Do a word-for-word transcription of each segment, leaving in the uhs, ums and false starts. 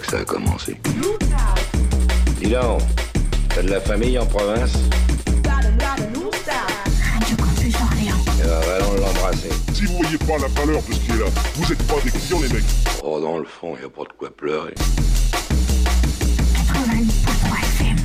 ça a commencé. Dis donc, t'as de la famille en province? Radio Campus Orléans. Eh ben, allons l'embrasser. Si vous voyez pas la valeur de ce qui est là, vous êtes pas des clients, les mecs. Oh, dans le fond, y a pas de quoi pleurer. quatre-vingt-dix virgule trois F M.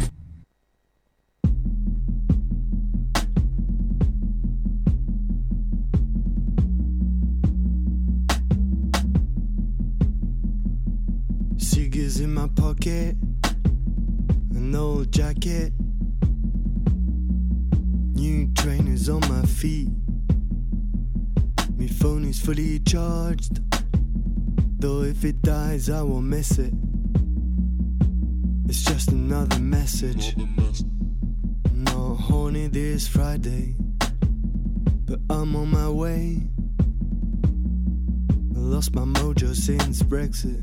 Cigars in my pocket, an old jacket, new trainers on my feet. My phone is fully charged, though if it dies I won't miss it. It's just another message. Not horny this Friday, but I'm on my way. I lost my mojo since Brexit.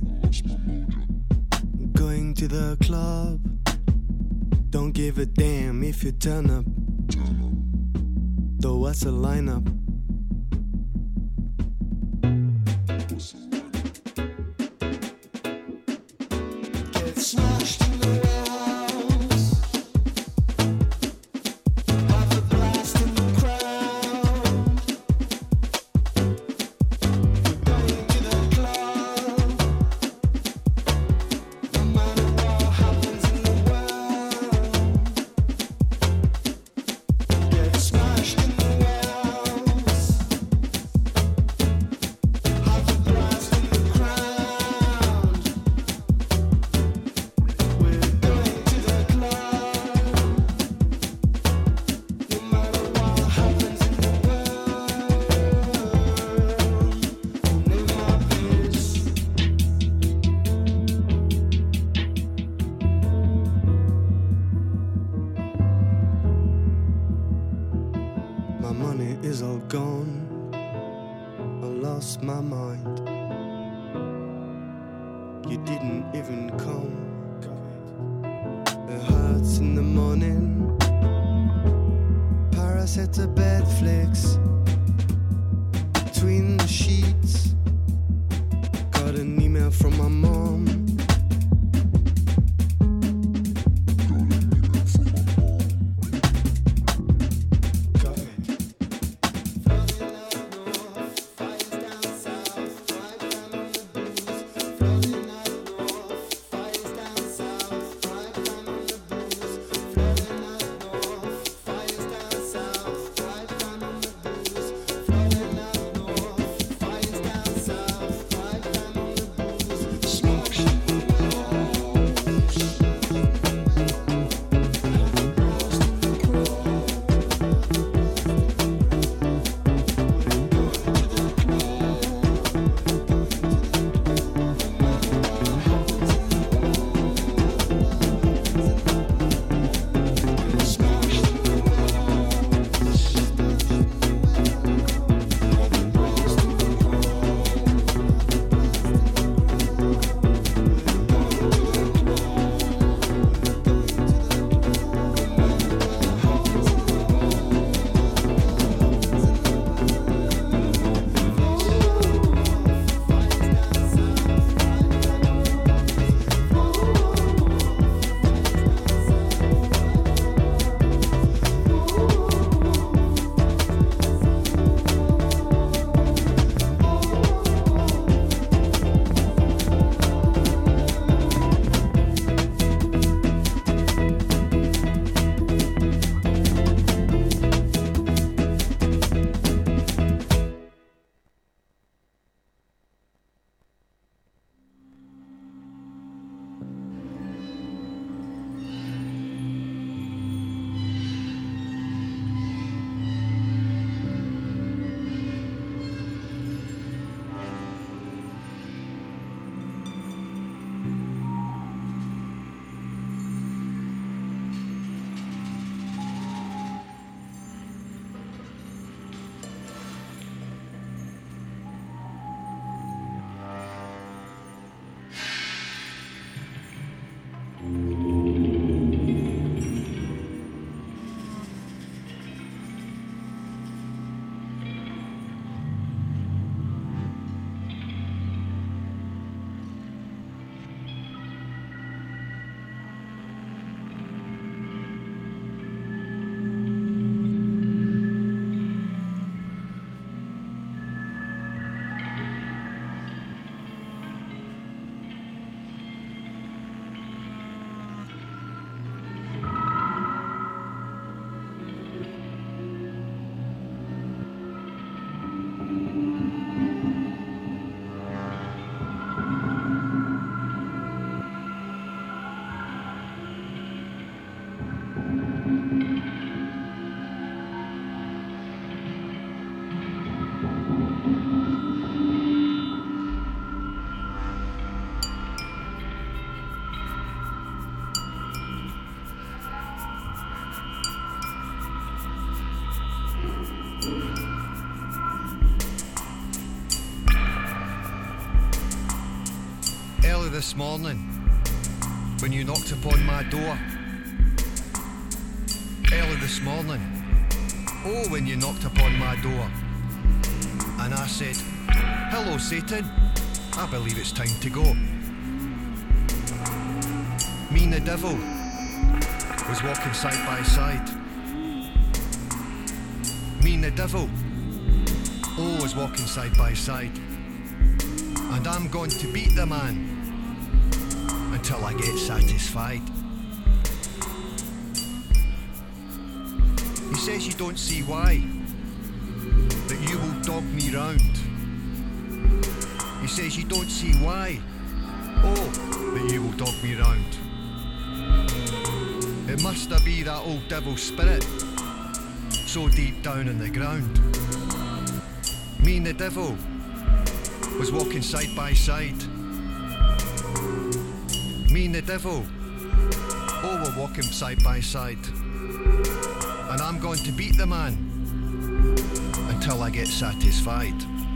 Going to the club, don't give a damn if you turn up. Though what's a lineup? Get smashed in the walls, have a blast in the crowd. Going to the club, no matter what happens in the world. Get smashed in the walls, have a blast in the crowd. We're going to the club, no matter what happens in the world. Name my biz. My money is all gone. I lost my mind. You didn't even come. It hurts in the morning. Parasite a bed flicks between the sheets. Got an email from my mom. Got it. this morning when you knocked upon my door. Early this morning, oh, when you knocked upon my door. And I said, hello, Satan, I believe it's time to go. Me and the devil was walking side by side. Me and the devil, oh, was walking side by side. And I'm going to beat the man until I get satisfied. He says you don't see why, that you will dog me round. He says you don't see why, oh, that you will dog me round. It must have been that old devil spirit, so deep down in the ground. Me and the devil was walking side by side. Me and the devil, oh, we're walking side by side. And I'm going to beat the man until I get satisfied.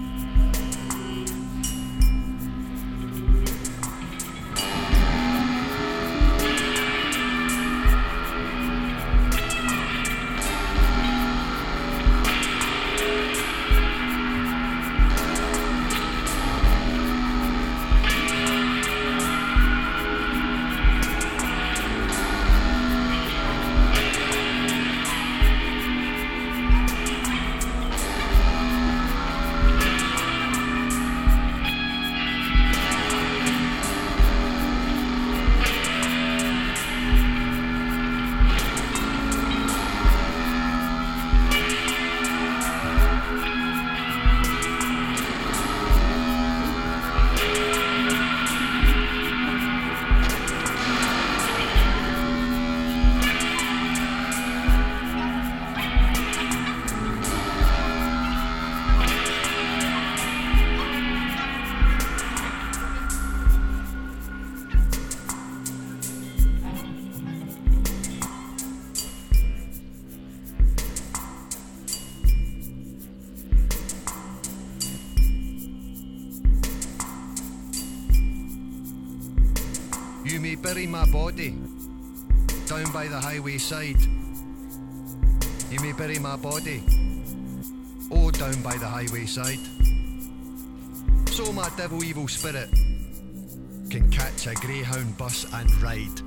You may bury my body down by the highway side. You may bury my body, oh, down by the highway side. So my devil evil spirit can catch a greyhound bus and ride.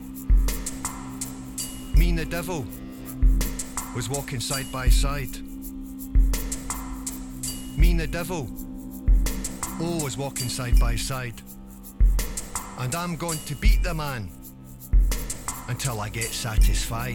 Me and the devil was walking side by side. Me and the devil, oh, was walking side by side. And I'm going to beat the man until I get satisfied.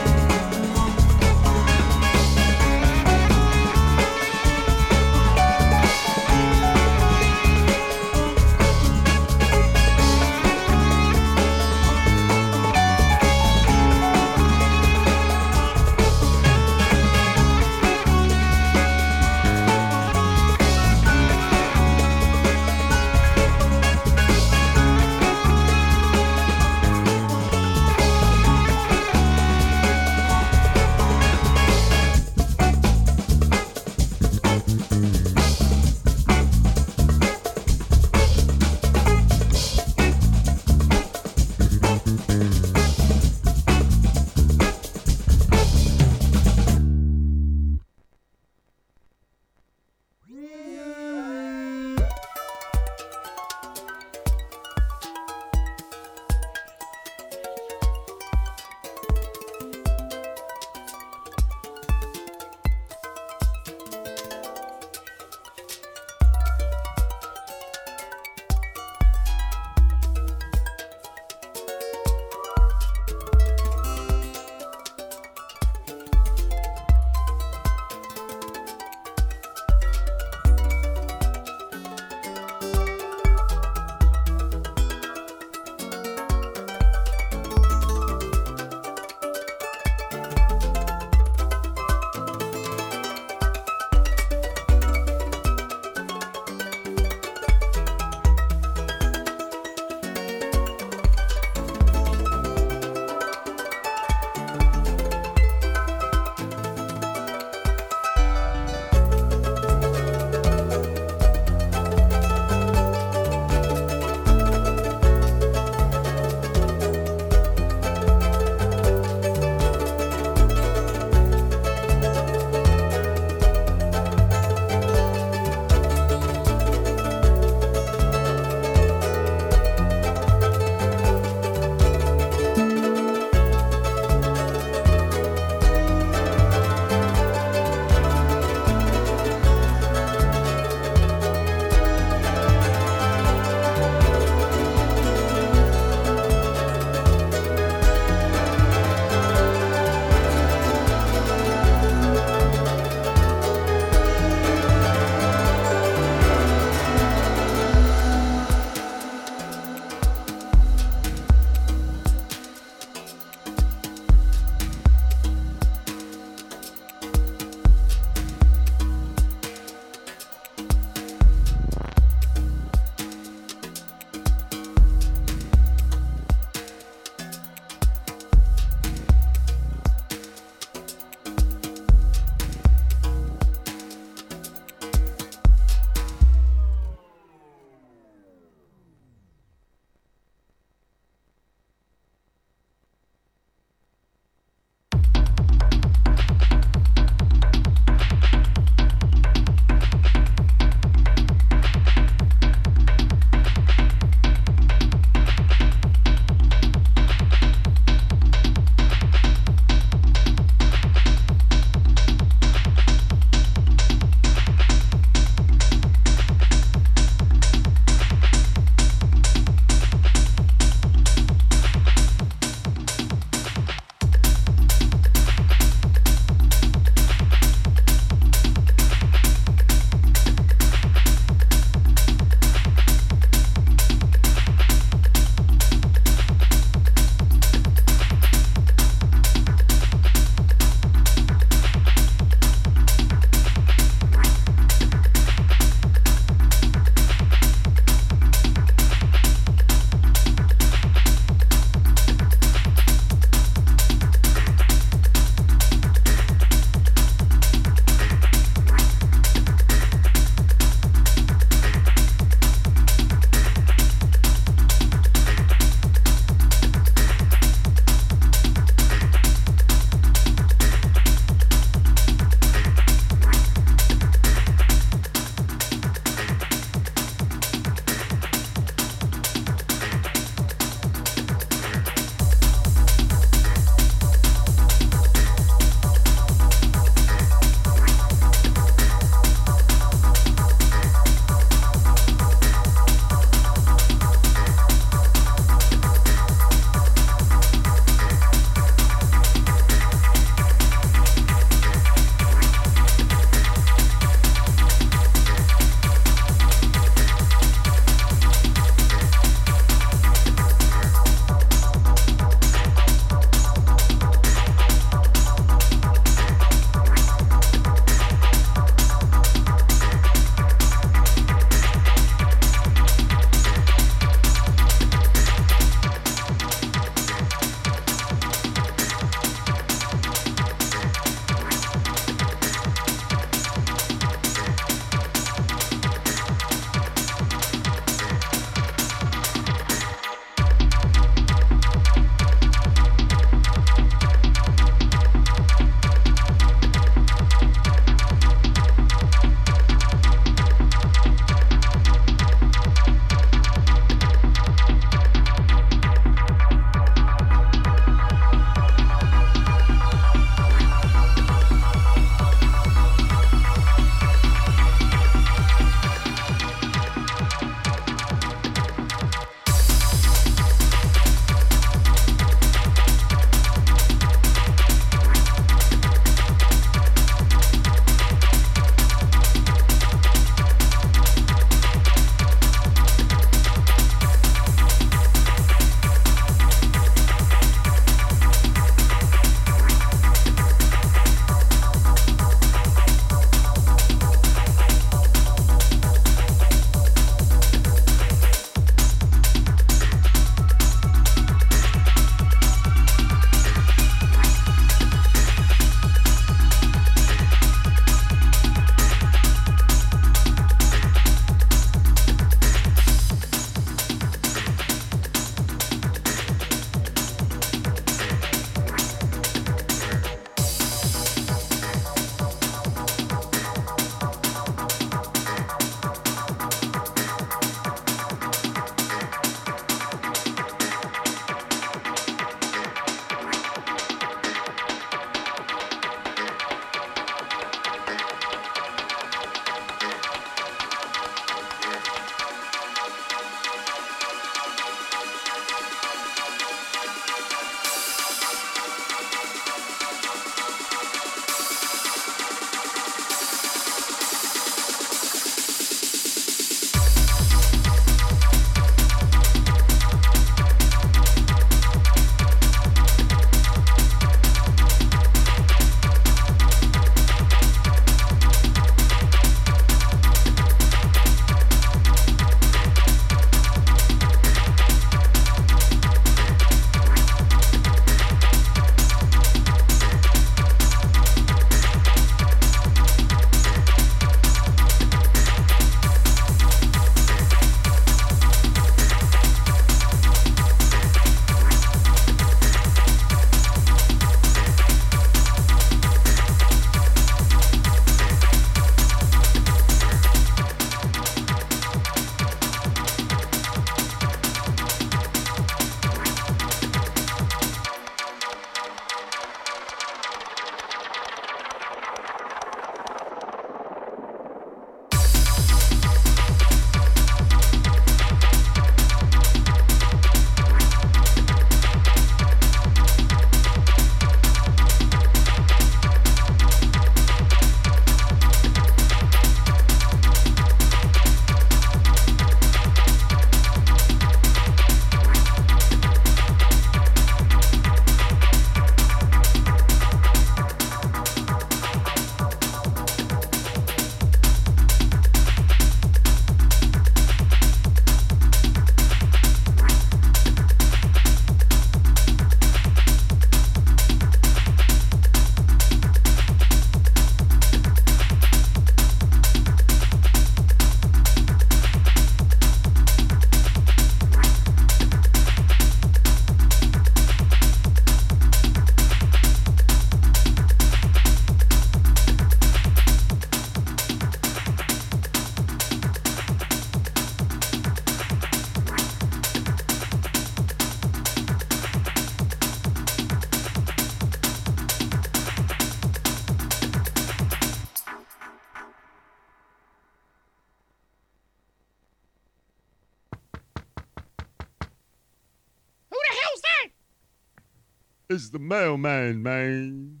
It's the mailman, man.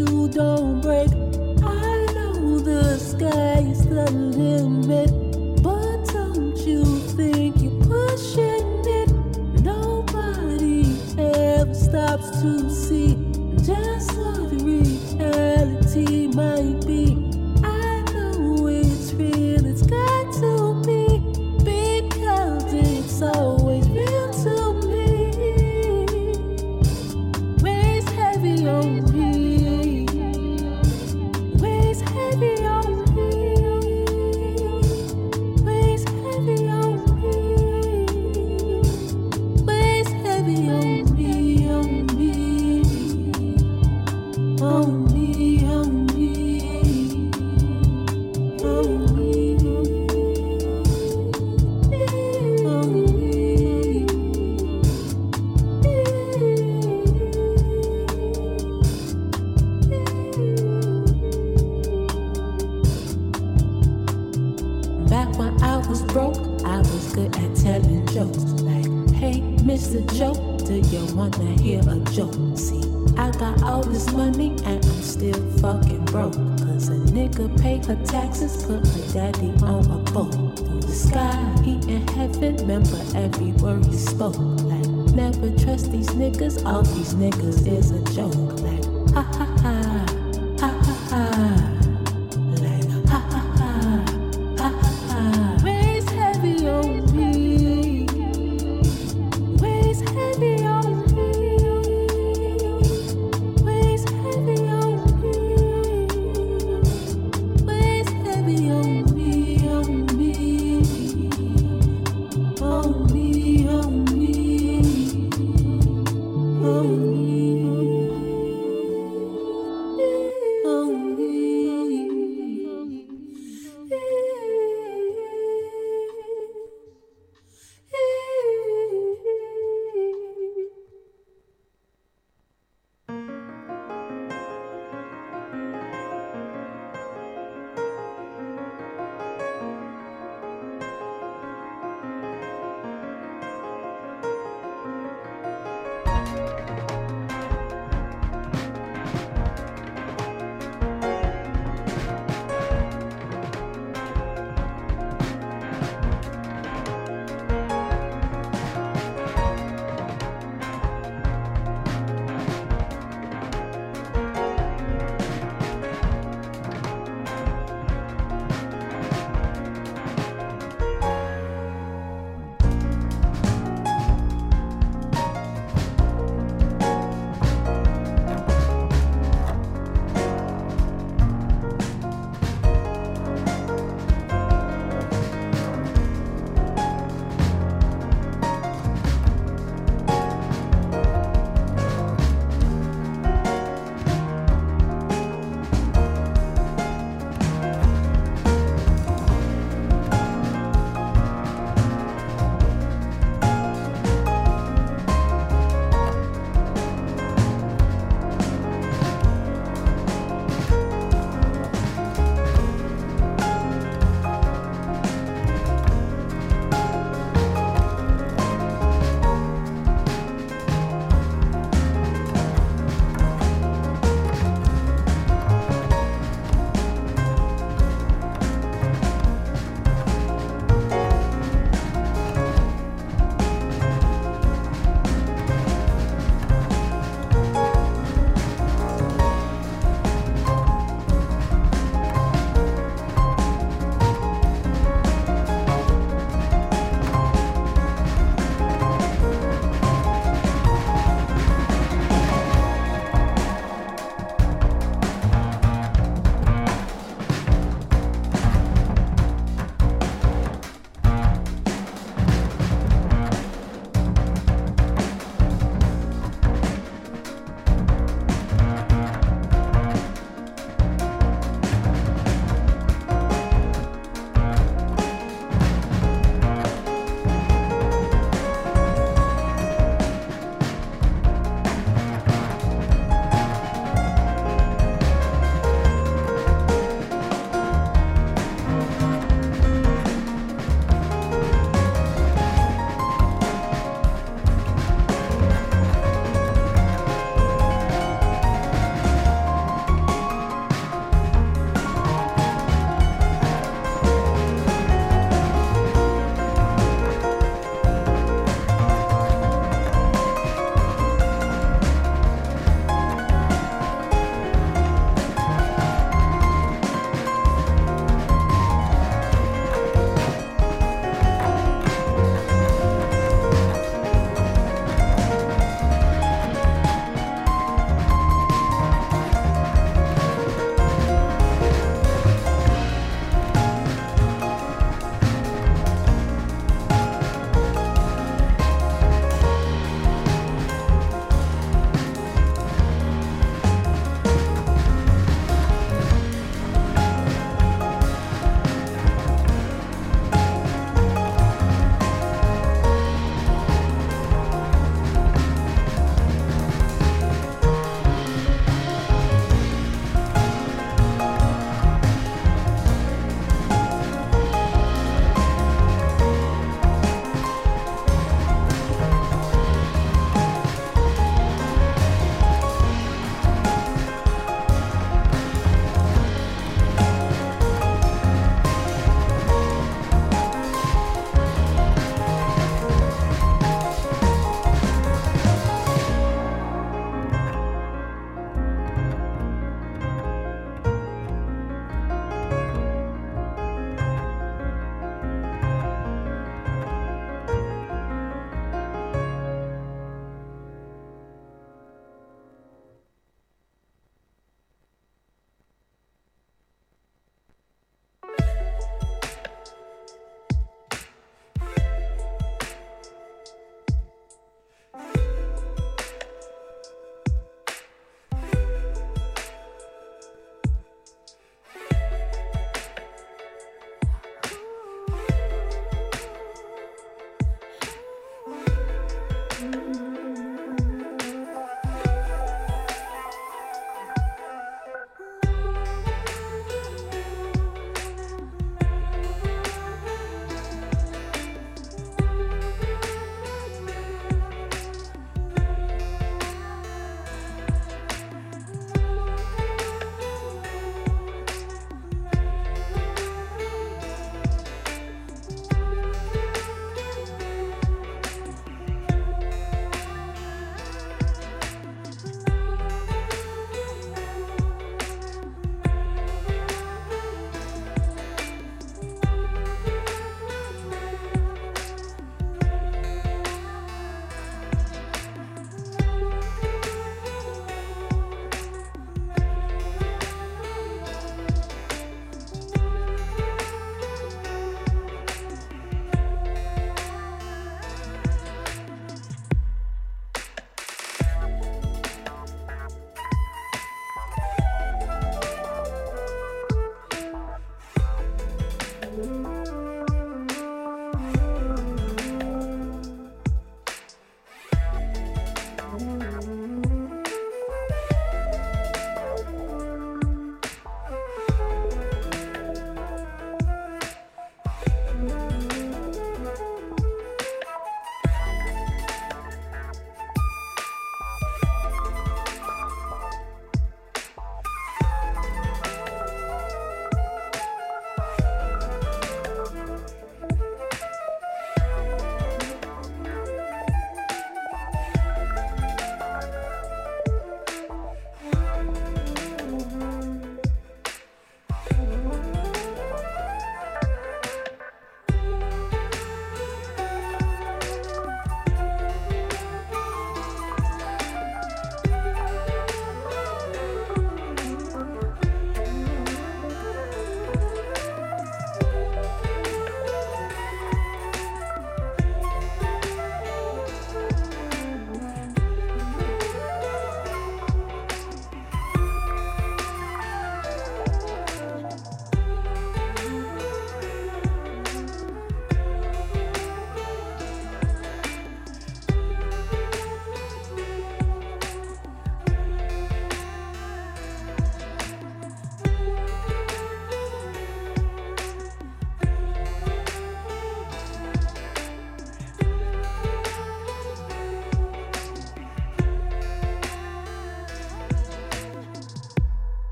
you don't break. I know the sky is the limit, but don't you think you're pushing it? Nobody ever stops to see just what reality might be. I know it's real, it's got to be, because it's always real to me. Weighs heavy on me, weighs heavy on me, weighs heavy on me, weighs heavy on me, on me, on me, on me, on me, on me. Back when I was broke, I was good at telling jokes. Like, hey, Mister Joe, do you wanna hear a joke? See, I got all this money and I'm still fucking broke. Cause a nigga pay her taxes, put her daddy on a boat. Through the sky, he in heaven, remember every word he spoke. Like, never trust these niggas, all these niggas is a joke. Like, ha ha ha, ha ha ha. Like, ha ha ha, ha ha ha. Weighs heavy on me, weighs heavy on me, weighs heavy on me, weighs heavy on me, on me, on me, on me, on me.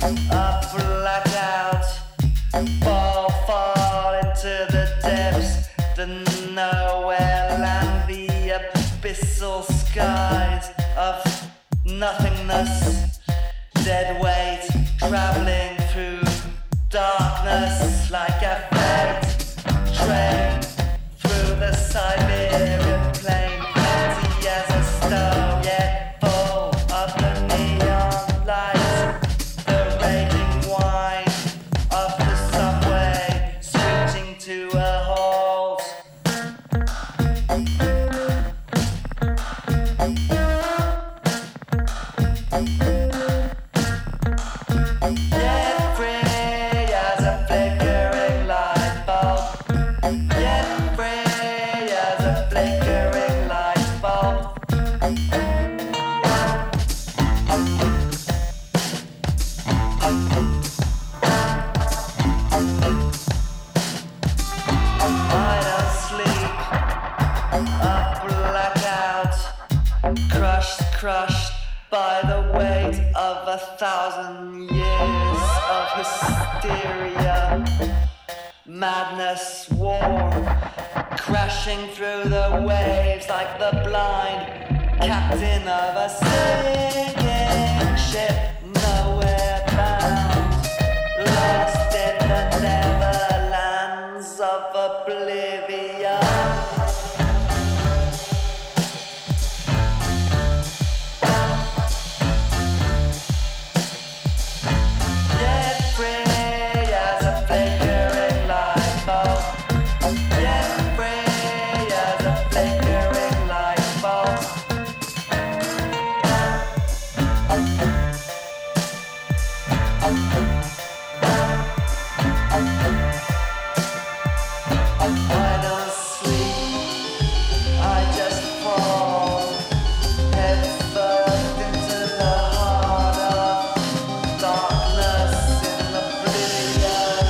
a blackout, fall, fall into the depths, the nowhere land, the abyssal skies of nothingness, dead weight, traveling through darkness like a freight train through the Siberian plain, empty as a stone, yet full of the neon lights, the raging wine of the subway, switching to a halt. Yet free as a flickering light bulb, yet free as a flickering light bulb. I don't sleep, a blackout, crushed, crushed by the weight of a thousand years of hysteria, madness, war, crashing through the waves like the blind captain of a sinking ship, nowhere bound, lost in the neverlands of oblivion. Yet free as a flickering light bulb, yet free as a flickering light bulb. I don't sleep, I just fall, head first into the heart of darkness in oblivion,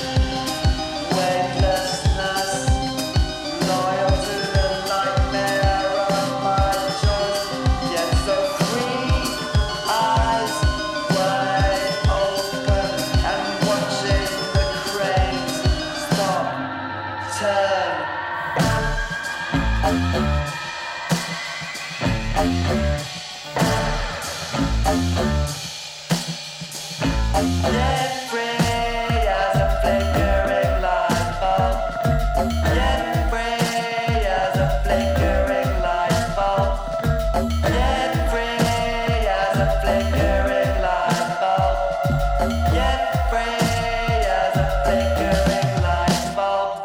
weightlessness, loyal to the nightmare of my choice, yet so free, eyes wide open and watching the cranes stop, turn. Yet free as a flickering light bulb, yet free as a flickering light bulb, yet free as a flickering light bulb, yet free as a flickering light bulb.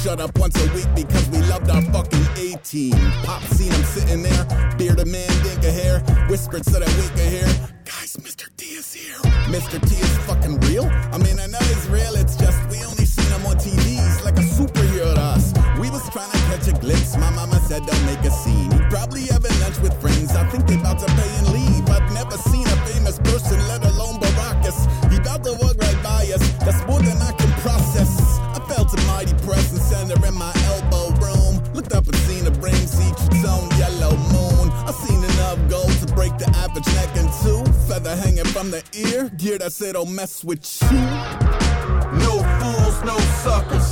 shut up once a week because we loved our fucking A-team. Pop seen him sitting there, bearded man, dinka hair, whispered so that we could hear, guys, Mister T is here. Mister T is fucking real? I mean, I know he's real, it's just we only seen him on T Vs like a superhero to us. We was trying to catch a glimpse, my mama said don't make a scene. He probably having lunch with friends, I think they about to pay and leave. I've never seen a famous person, let alone Baracus. He about to walk right by us, that's more than I can process. I felt a mighty presence center in my elbow room. Looked up and seen a brains each its own yellow moon. I seen enough gold to break the average neck in two. Feather hanging from the ear, gear that said don't mess with you. No fools, no suckers.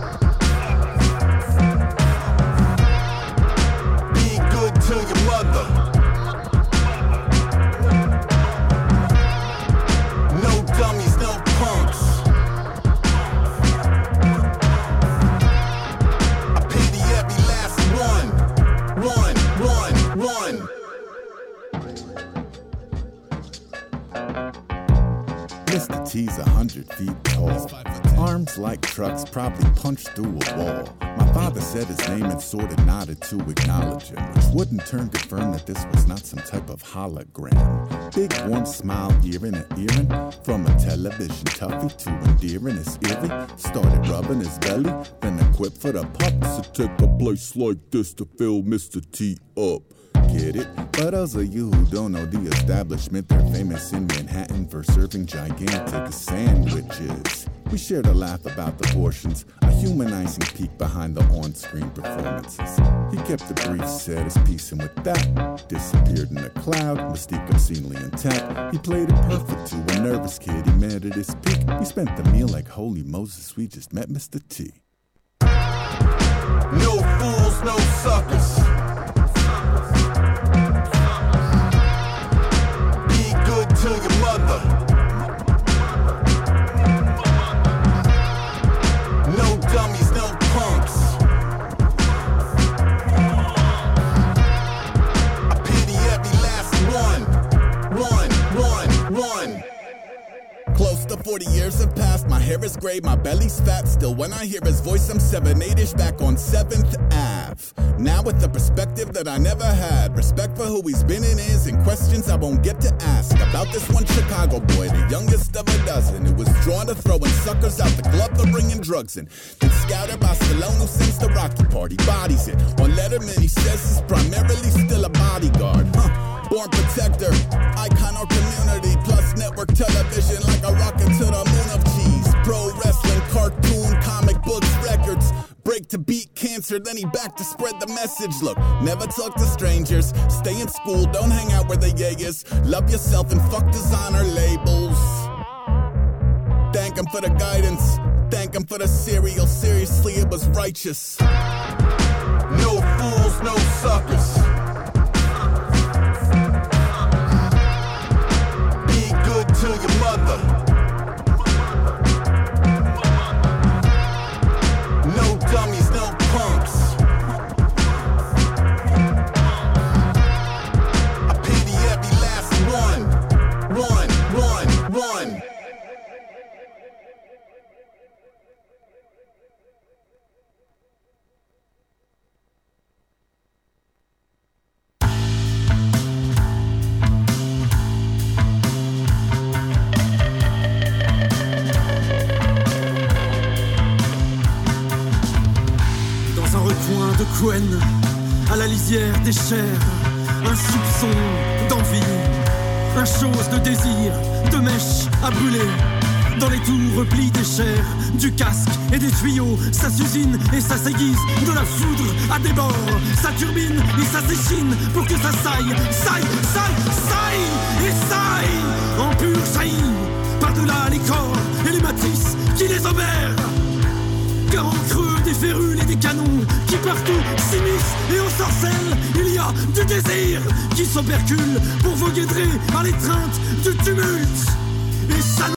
Be good to your mother. No dummies, no punks. I pity every last one. One, one, one. Mister T's a hundred feet tall. Arms like trucks, probably punched through a wall. My father said his name and sort of nodded to acknowledge him, which would in turn confirm that this was not some type of hologram. Big warm smile, earring and earring, from a television toughie to endearing his eerie. Started rubbing his belly, then equipped for the pups to take a place like this to fill Mister T up. Get it? But those of you who don't know the establishment, they're famous in Manhattan for serving gigantic sandwiches. We shared a laugh about the portions, a humanizing peek behind the on-screen performances. He kept the brief, said his piece, and with that, disappeared in a cloud, mystique obscenely intact. He played it perfect to a nervous kid he met at his peak. We spent the meal like holy Moses, we just met Mister T. No fools, no suckers. To your mother. No dummies, no punks. I pity every last one. One, one, one. Close to forty years have passed, my hair is gray, my belly's fat. Still when I hear his voice I'm seven eight-ish back on seventh Avenue. Now with the perspective that I never had, respect for who he's been and is, and questions I won't get to ask. About this one Chicago boy, the youngest of a dozen, who was drawn to throwing suckers out the club for bringing drugs in. Then scouted by Stallone, who sings the Rocky Party, bodies it. On Letterman he says he's primarily still a bodyguard. Huh. Born protector, icon or community, plus network television like a rocket to the moon of cheese. Pro wrestling, cartoon, comic books, records. Break to beat cancer, then he back to spread the message. Look, never talk to strangers, stay in school, don't hang out where the yay is. Love yourself and fuck designer labels. Thank him for the guidance, thank him for the cereal. Seriously, it was righteous. No fools, no suckers. Be good to your mother. No dummies, no punks. I pity every last one. One, one, one. Cohen, à la lisière des chairs, un soupçon d'envie, un chose de désir, de mèche à brûler. Dans les tours replis des chairs, du casque et des tuyaux, ça s'usine et ça s'aiguise, de la foudre à des bords, ça turbine et ça s'échine pour que ça saille, saille, saille, saille et saille en pur saillie, par-delà les corps et les matrices qui les obèrent. Car en creux des férules et des canons qui partout s'immiscent et ensorcellent, il y a du désir qui s'opercule pour voguer à l'étreinte du tumulte. Et ça